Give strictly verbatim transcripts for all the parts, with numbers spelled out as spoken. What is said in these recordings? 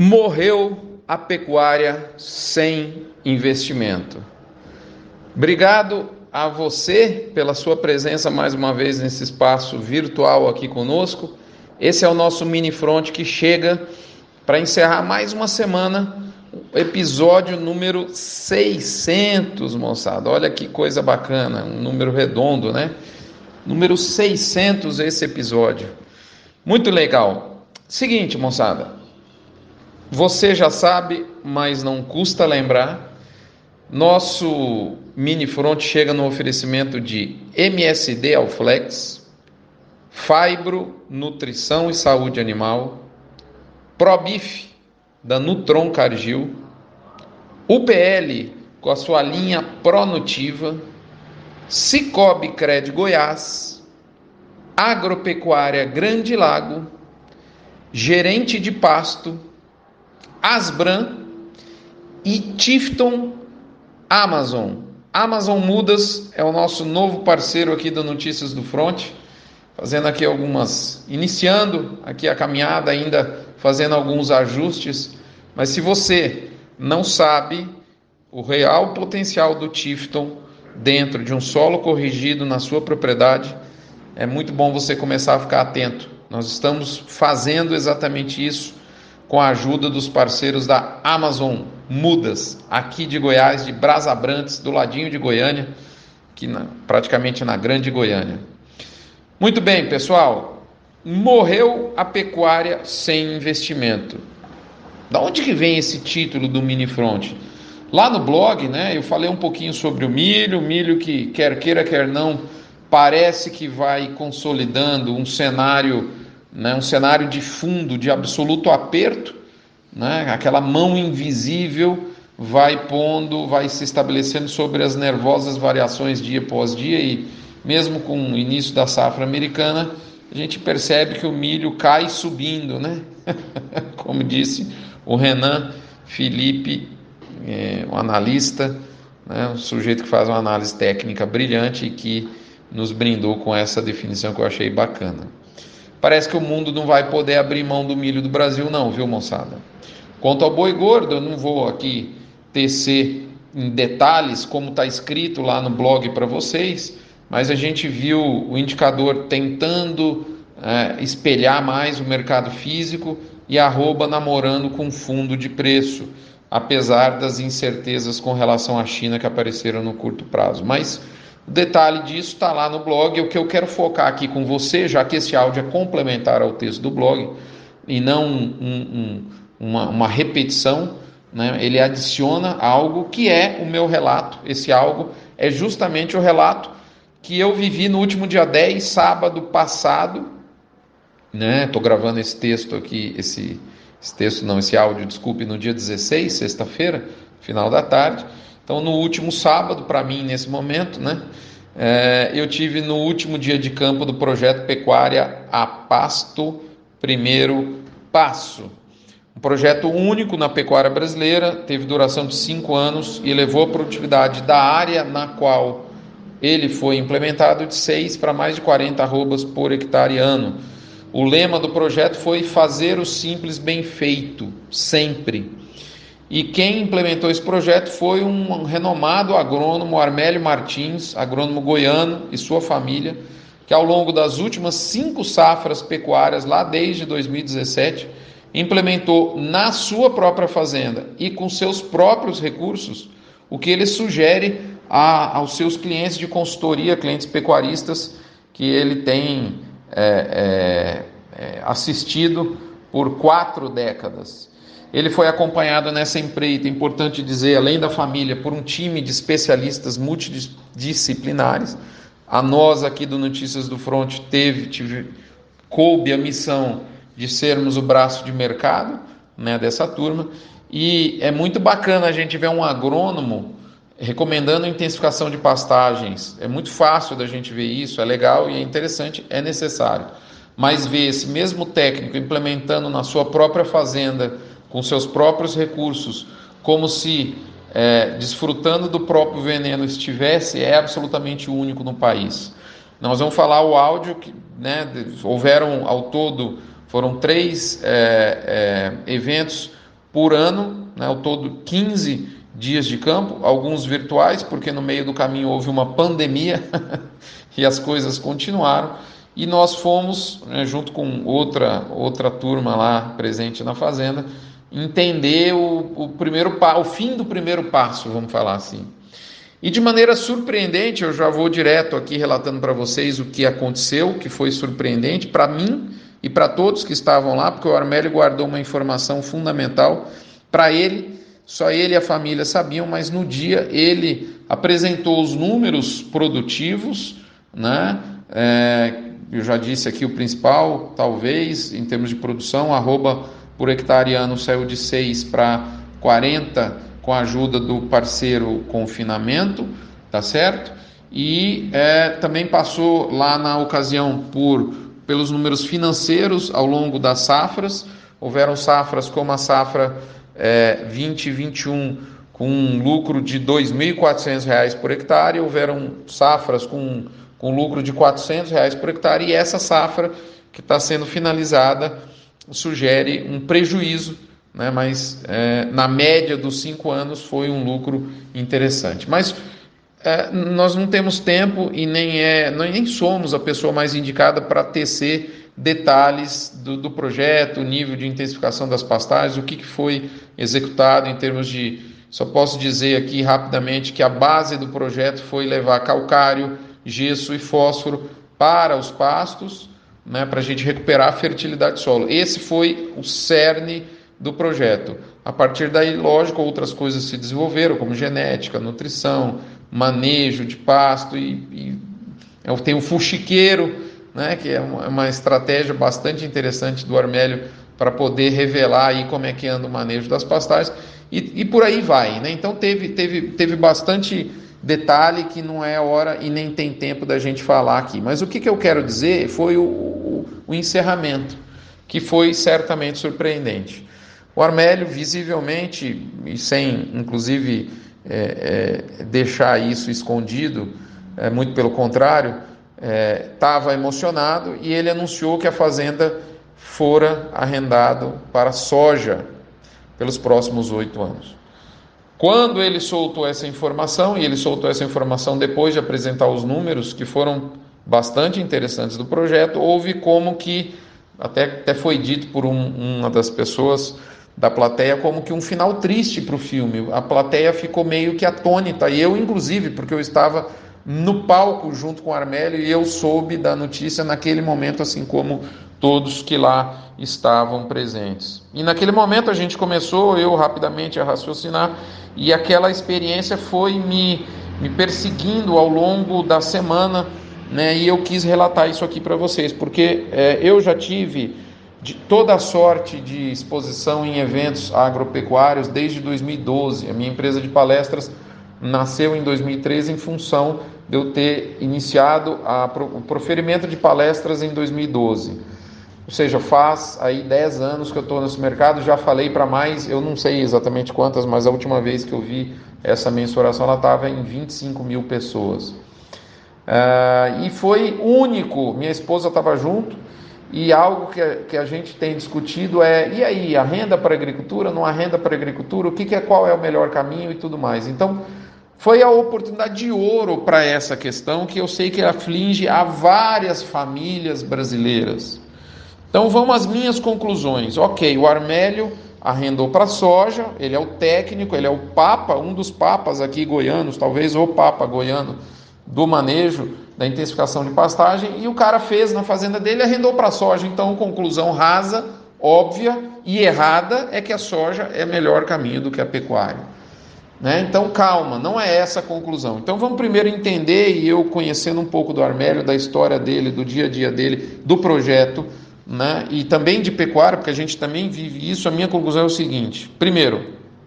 Morreu a pecuária sem investimento. Obrigado a você pela sua presença mais uma vez nesse espaço virtual aqui conosco. Esse é o nosso mini front que chega para encerrar mais uma semana, episódio número seiscentos, moçada. Olha que coisa bacana, um número redondo, né? Número seiscentos esse episódio. Muito legal. Seguinte, moçada. Você já sabe, mas não custa lembrar, nosso mini front chega no oferecimento de M S D Alflex, Fibro, Nutrição e Saúde Animal, ProBif, da Nutron Cargill, U P L com a sua linha Pronutiva, Cicobi Cred Goiás, Agropecuária Grande Lago, Gerente de Pasto, Asbram e Tifton Amazon. Amazon Mudas é o nosso novo parceiro aqui do Notícias do Front, fazendo aqui algumas, iniciando aqui a caminhada, ainda fazendo alguns ajustes, mas se você não sabe o real potencial do Tifton dentro de um solo corrigido na sua propriedade, é muito bom você começar a ficar atento. Nós estamos fazendo exatamente isso com a ajuda dos parceiros da Amazon Mudas, aqui de Goiás, de Brasabrantes, do ladinho de Goiânia, aqui na, praticamente na Grande Goiânia. Muito bem, pessoal, morreu a pecuária sem investimento. Da onde que vem esse título do Mini Front? Lá no blog, né, eu falei um pouquinho sobre o milho, milho que quer queira, quer não, parece que vai consolidando um cenário, né, um cenário de fundo, de absoluto aperto, né, aquela mão invisível vai pondo, vai se estabelecendo sobre as nervosas variações dia após dia, e mesmo com o início da safra americana, a gente percebe que o milho cai subindo, né? Como disse o Renan Felipe, é, um analista, né, um sujeito que faz uma análise técnica brilhante e que nos brindou com essa definição que eu achei bacana. Parece que o mundo não vai poder abrir mão do milho do Brasil não, viu, moçada? Quanto ao boi gordo, eu não vou aqui tecer em detalhes como está escrito lá no blog para vocês, mas a gente viu o indicador tentando é, espelhar mais o mercado físico e a arroba namorando com fundo de preço, apesar das incertezas com relação à China que apareceram no curto prazo. Mas o detalhe disso está lá no blog. O que eu quero focar aqui com você, já que esse áudio é complementar ao texto do blog e não um, um, uma, uma repetição, né? Ele adiciona algo que é o meu relato. Esse algo é justamente o relato que eu vivi no último dia dez, sábado passado, né? Estou gravando esse texto aqui, esse, esse texto não, esse áudio, desculpe, no dia dezesseis, sexta-feira, final da tarde. Então, no último sábado, para mim, nesse momento, né, é, eu tive no último dia de campo do projeto Pecuária a Pasto, primeiro passo. Um projeto único na pecuária brasileira, teve duração de cinco anos e elevou a produtividade da área na qual ele foi implementado de seis para mais de quarenta arrobas por hectare ano. O lema do projeto foi fazer o simples bem feito, sempre. E quem implementou esse projeto foi um renomado agrônomo, Armélio Martins, agrônomo goiano, e sua família, que ao longo das últimas cinco safras pecuárias, lá desde dois mil e dezessete, implementou na sua própria fazenda e com seus próprios recursos o que ele sugere a, aos seus clientes de consultoria, clientes pecuaristas, que ele tem é, é, é, assistido por quatro décadas. Ele foi acompanhado nessa empreita, é importante dizer, além da família, por um time de especialistas multidisciplinares. A nós aqui do Notícias do Front teve, tive, coube a missão de sermos o braço de mercado, né, dessa turma, e é muito bacana a gente ver um agrônomo recomendando a intensificação de pastagens. É muito fácil da gente ver isso, é legal e é interessante, é necessário. Mas ver esse mesmo técnico implementando na sua própria fazenda, com seus próprios recursos, como se é, desfrutando do próprio veneno estivesse, é absolutamente único no país. Nós vamos falar o áudio, que, né, houveram ao todo, foram três é, é, eventos por ano, né, ao todo quinze dias de campo, alguns virtuais, porque no meio do caminho houve uma pandemia e as coisas continuaram, e nós fomos, né, junto com outra, outra turma lá presente na fazenda, entender o, o, primeiro, o fim do primeiro passo, vamos falar assim. E de maneira surpreendente, eu já vou direto aqui relatando para vocês o que aconteceu, que foi surpreendente para mim e para todos que estavam lá, porque o Armélio guardou uma informação fundamental para ele, só ele e a família sabiam, mas no dia ele apresentou os números produtivos, né? É, eu já disse aqui o principal, talvez, em termos de produção, arroba por hectare ano saiu de seis para quarenta com a ajuda do parceiro confinamento, tá certo? E é, também passou lá na ocasião por, pelos números financeiros ao longo das safras. Houveram safras como a safra é, vinte e vinte e um com um lucro de dois mil e quatrocentos reais por hectare, houveram safras com, com lucro de quatrocentos reais por hectare, e essa safra que está sendo finalizada sugere um prejuízo, né? Mas é, na média dos cinco anos foi um lucro interessante. Mas é, nós não temos tempo e nem, é, nem somos a pessoa mais indicada para tecer detalhes do, do projeto, o nível de intensificação das pastagens, o que, que foi executado em termos de... Só posso dizer aqui rapidamente que a base do projeto foi levar calcário, gesso e fósforo para os pastos, né, para a gente recuperar a fertilidade do solo. Esse foi o cerne do projeto. A partir daí, lógico, outras coisas se desenvolveram, como genética, nutrição, manejo de pasto, e, e tem o fuxiqueiro, né, que é uma, uma estratégia bastante interessante do Armélio para poder revelar aí como é que anda o manejo das pastagens, e, e por aí vai, né? Então teve, teve, teve bastante detalhe que não é hora e nem tem tempo da gente falar aqui. Mas o que, que eu quero dizer foi o, o, o encerramento, que foi certamente surpreendente. O Armélio, visivelmente, e sem, inclusive, é, é, deixar isso escondido, é, muito pelo contrário, estava é, emocionado, e ele anunciou que a fazenda fora arrendado para soja pelos próximos oito anos. Quando ele soltou essa informação, e ele soltou essa informação depois de apresentar os números, que foram bastante interessantes do projeto, houve como que, até, até foi dito por um, uma das pessoas da plateia, como que um final triste para o filme. A plateia ficou meio que atônita, e eu inclusive, porque eu estava no palco junto com o Armélio, e eu soube da notícia naquele momento, assim como todos que lá estavam presentes. E naquele momento a gente começou, eu rapidamente a raciocinar, e aquela experiência foi me, me perseguindo ao longo da semana, né? E eu quis relatar isso aqui para vocês, porque é, eu já tive de toda a sorte de exposição em eventos agropecuários desde dois mil e doze. A minha empresa de palestras nasceu em dois mil e treze em função de eu ter iniciado a, o proferimento de palestras em dois mil e doze. Ou seja, faz aí dez anos que eu estou nesse mercado, já falei para mais, eu não sei exatamente quantas, mas a última vez que eu vi essa mensuração, ela estava em vinte e cinco mil pessoas. Uh, e foi único, minha esposa estava junto, e algo que a, que a gente tem discutido é, e aí, a renda para a agricultura, não há renda para a agricultura, o que, que é, qual é o melhor caminho e tudo mais. Então, foi a oportunidade de ouro para essa questão, que eu sei que aflige a várias famílias brasileiras. Então vamos às minhas conclusões. Ok, o Armélio arrendou para soja, ele é o técnico, ele é o papa, um dos papas aqui goianos, talvez o papa goiano do manejo, da intensificação de pastagem, e o cara fez na fazenda dele e arrendou para soja. Então, conclusão rasa, óbvia e errada é que a soja é melhor caminho do que a pecuária. Né? Então, calma, não é essa a conclusão. Então, vamos primeiro entender, e eu conhecendo um pouco do Armélio, da história dele, do dia a dia dele, do projeto, né? E também de pecuária, porque a gente também vive isso, a minha conclusão é o seguinte. Primeiro,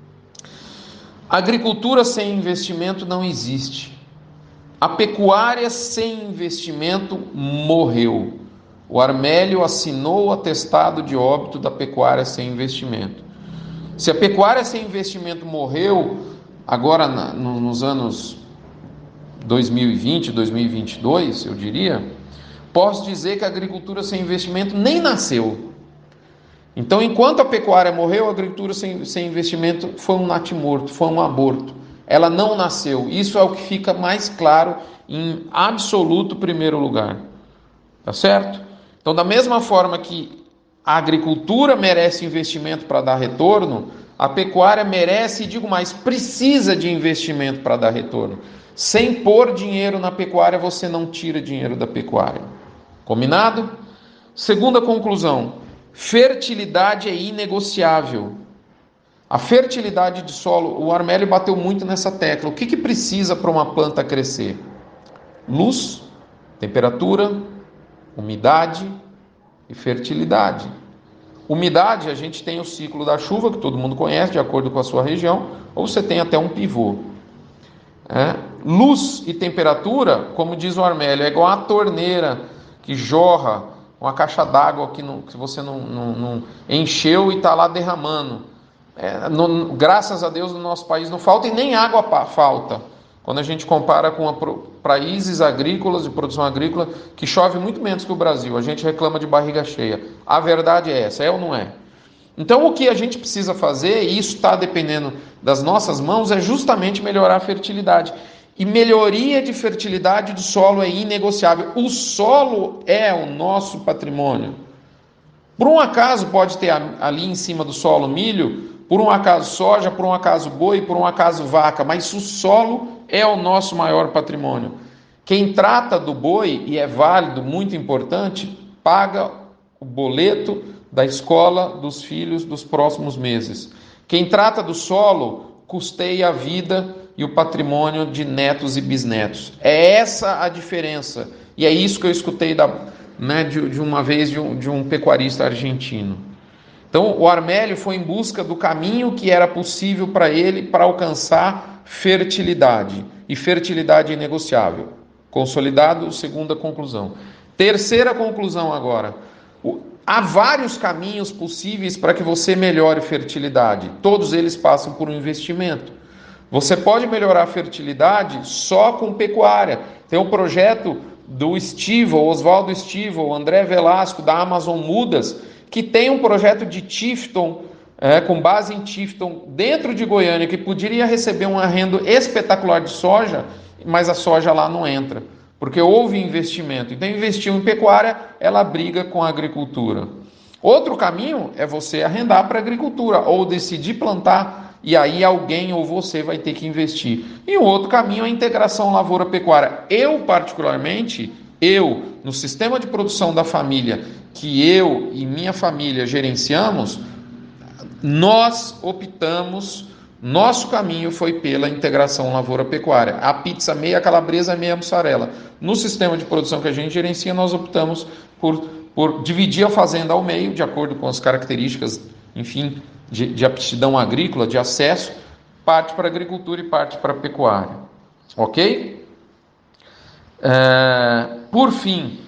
agricultura sem investimento não existe. A pecuária sem investimento morreu. O Armélio assinou o atestado de óbito da pecuária sem investimento. Se a pecuária sem investimento morreu, agora na, no, nos anos dois mil e vinte, dois mil e vinte e dois, eu diria, posso dizer que a agricultura sem investimento nem nasceu. Então, enquanto a pecuária morreu, a agricultura sem, sem investimento foi um natimorto, foi um aborto. Ela não nasceu. Isso é o que fica mais claro em absoluto primeiro lugar. Tá certo? Então, da mesma forma que a agricultura merece investimento para dar retorno, a pecuária merece, e digo mais, precisa de investimento para dar retorno. Sem pôr dinheiro na pecuária, você não tira dinheiro da pecuária. Combinado? Segunda conclusão, fertilidade é inegociável. A fertilidade de solo, o Armélio bateu muito nessa tecla. O que, que precisa para uma planta crescer? Luz, temperatura, umidade e fertilidade. Umidade, a gente tem o ciclo da chuva, que todo mundo conhece, de acordo com a sua região, ou você tem até um pivô. É. Luz e temperatura, como diz o Armélio, é igual a torneira que jorra uma caixa d'água que, não, que você não, não, não encheu e está lá derramando. É, no, graças a Deus no nosso país não falta e nem água falta. Quando a gente compara com a, países agrícolas de produção agrícola que chove muito menos que o Brasil, a gente reclama de barriga cheia. A verdade é essa, é ou não é? Então o que a gente precisa fazer, e isso está dependendo das nossas mãos, é justamente melhorar a fertilidade. E melhoria de fertilidade do solo é inegociável. O solo é o nosso patrimônio. Por um acaso pode ter ali em cima do solo milho, por um acaso soja, por um acaso boi, por um acaso vaca, mas o solo é o nosso maior patrimônio. Quem trata do boi, e é válido, muito importante, paga o boleto da escola dos filhos dos próximos meses. Quem trata do solo, custeia a vida e o patrimônio de netos e bisnetos. É essa a diferença. E é isso que eu escutei da, né, de, de uma vez de um, de um pecuarista argentino. Então, o Armélio foi em busca do caminho que era possível para ele para alcançar fertilidade. E fertilidade inegociável. Consolidado, segunda conclusão. Terceira conclusão agora. Há vários caminhos possíveis para que você melhore fertilidade. Todos eles passam por um investimento. Você pode melhorar a fertilidade só com pecuária. Tem um projeto do Estivo, Oswaldo Estivo, André Velasco, da Amazon Mudas, que tem um projeto de Tifton, é, com base em Tifton, dentro de Goiânia, que poderia receber um arrendo espetacular de soja, mas a soja lá não entra, porque houve investimento. Então, investiu em pecuária, ela briga com a agricultura. Outro caminho é você arrendar para a agricultura, ou decidir plantar, e aí alguém ou você vai ter que investir. E o outro caminho é a integração lavoura-pecuária. Eu, particularmente, eu, no sistema de produção da família, que eu e minha família gerenciamos, nós optamos, nosso caminho foi pela integração lavoura-pecuária. A pizza meia calabresa, meia mussarela. No sistema de produção que a gente gerencia, nós optamos por, por dividir a fazenda ao meio, de acordo com as características, enfim, de, de aptidão agrícola, de acesso, parte para a agricultura e parte para a pecuária. Ok? É, por fim,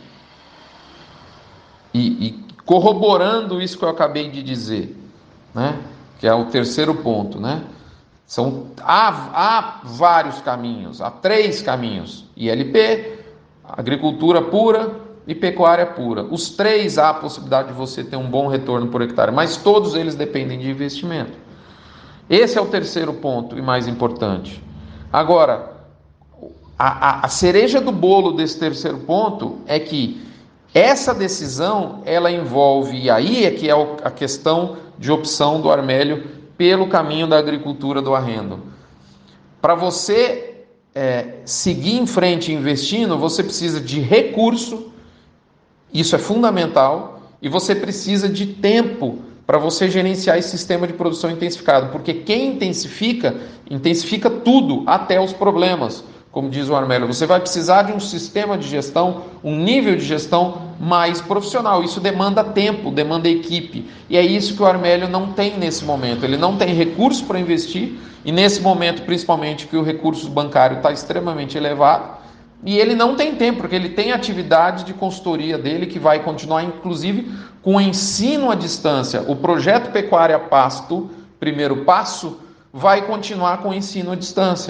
e, e corroborando isso que eu acabei de dizer, né, que é o terceiro ponto, né? São, há, há vários caminhos, há três caminhos: I L P, agricultura pura e pecuária pura. Os três há a possibilidade de você ter um bom retorno por hectare, mas todos eles dependem de investimento. Esse é o terceiro ponto e mais importante. Agora, a, a, a cereja do bolo desse terceiro ponto é que essa decisão, ela envolve, e aí é que é a questão de opção do Armélio pelo caminho da agricultura do arrendo. Para você é, seguir em frente investindo, você precisa de recurso, isso é fundamental, e você precisa de tempo para você gerenciar esse sistema de produção intensificado, porque quem intensifica, intensifica tudo, até os problemas. Como diz o Armélio, você vai precisar de um sistema de gestão, um nível de gestão mais profissional. Isso demanda tempo, demanda equipe. E é isso que o Armélio não tem nesse momento. Ele não tem recurso para investir, e nesse momento, principalmente, que o recurso bancário está extremamente elevado, e ele não tem tempo, porque ele tem atividade de consultoria dele, que vai continuar, inclusive, com o ensino à distância. O projeto Pecuária Pasto, primeiro passo, vai continuar com o ensino à distância.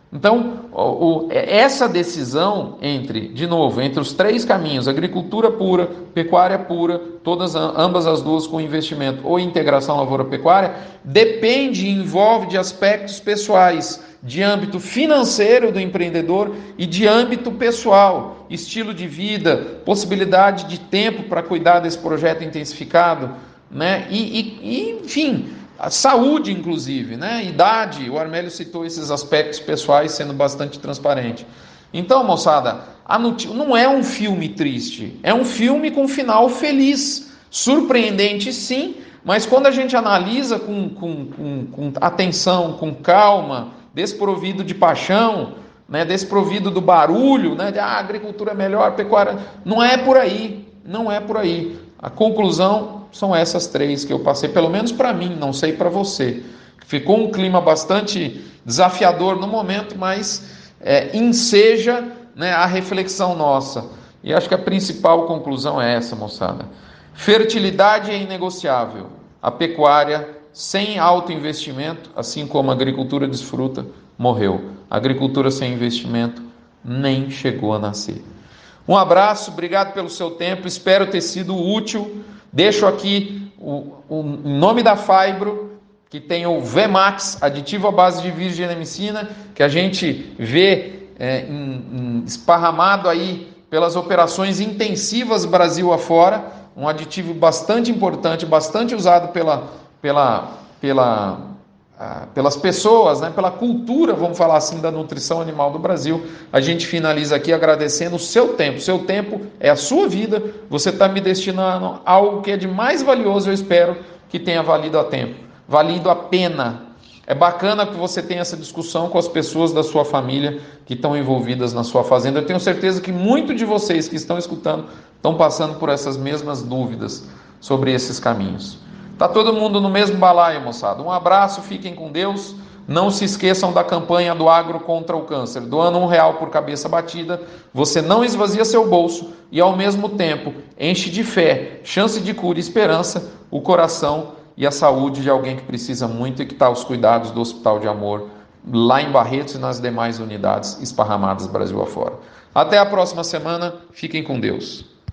Então, o, o, essa decisão entre, de novo, entre os três caminhos, agricultura pura, pecuária pura, todas ambas as duas com investimento ou integração lavoura-pecuária, depende e envolve de aspectos pessoais, de âmbito financeiro do empreendedor e de âmbito pessoal, estilo de vida, possibilidade de tempo para cuidar desse projeto intensificado, né? E, e, e enfim, a saúde, inclusive, né? Idade, o Armélio citou esses aspectos pessoais sendo bastante transparente. Então, moçada, a not... não é um filme triste, é um filme com final feliz, surpreendente sim, mas quando a gente analisa com, com, com, com atenção, com calma, desprovido de paixão, né? Desprovido do barulho, né? De ah, a agricultura é melhor, a pecuária... Não é por aí, não é por aí. A conclusão são essas três que eu passei, pelo menos para mim, não sei para você. Ficou um clima bastante desafiador no momento, mas é, enseja, né, a reflexão nossa. E acho que a principal conclusão é essa, moçada. Fertilidade é inegociável. A pecuária, sem alto investimento, assim como a agricultura desfruta, morreu. A agricultura sem investimento nem chegou a nascer. Um abraço, obrigado pelo seu tempo, espero ter sido útil. Deixo aqui o, o em nome da Fibro, que tem o V MAX, aditivo à base de virgenemicina, que a gente vê é, em, em, esparramado aí pelas operações intensivas Brasil afora, um aditivo bastante importante, bastante usado pela, pela, pela, ah, pelas pessoas, né, pela cultura, vamos falar assim, da nutrição animal do Brasil. A gente finaliza aqui agradecendo o seu tempo. Seu tempo é a sua vida, você está me destinando a algo que é de mais valioso, eu espero que tenha valido a tempo, valido a pena. É bacana que você tenha essa discussão com as pessoas da sua família que estão envolvidas na sua fazenda. Eu tenho certeza que muitos de vocês que estão escutando estão passando por essas mesmas dúvidas sobre esses caminhos. Tá todo mundo no mesmo balaio, moçada. Um abraço, fiquem com Deus. Não se esqueçam da campanha do Agro contra o Câncer. Doando um real por cabeça batida, você não esvazia seu bolso e, ao mesmo tempo, enche de fé, chance de cura e esperança o coração e a saúde de alguém que precisa muito e que está aos cuidados do Hospital de Amor, lá em Barretos e nas demais unidades esparramadas Brasil afora. Até a próxima semana. Fiquem com Deus.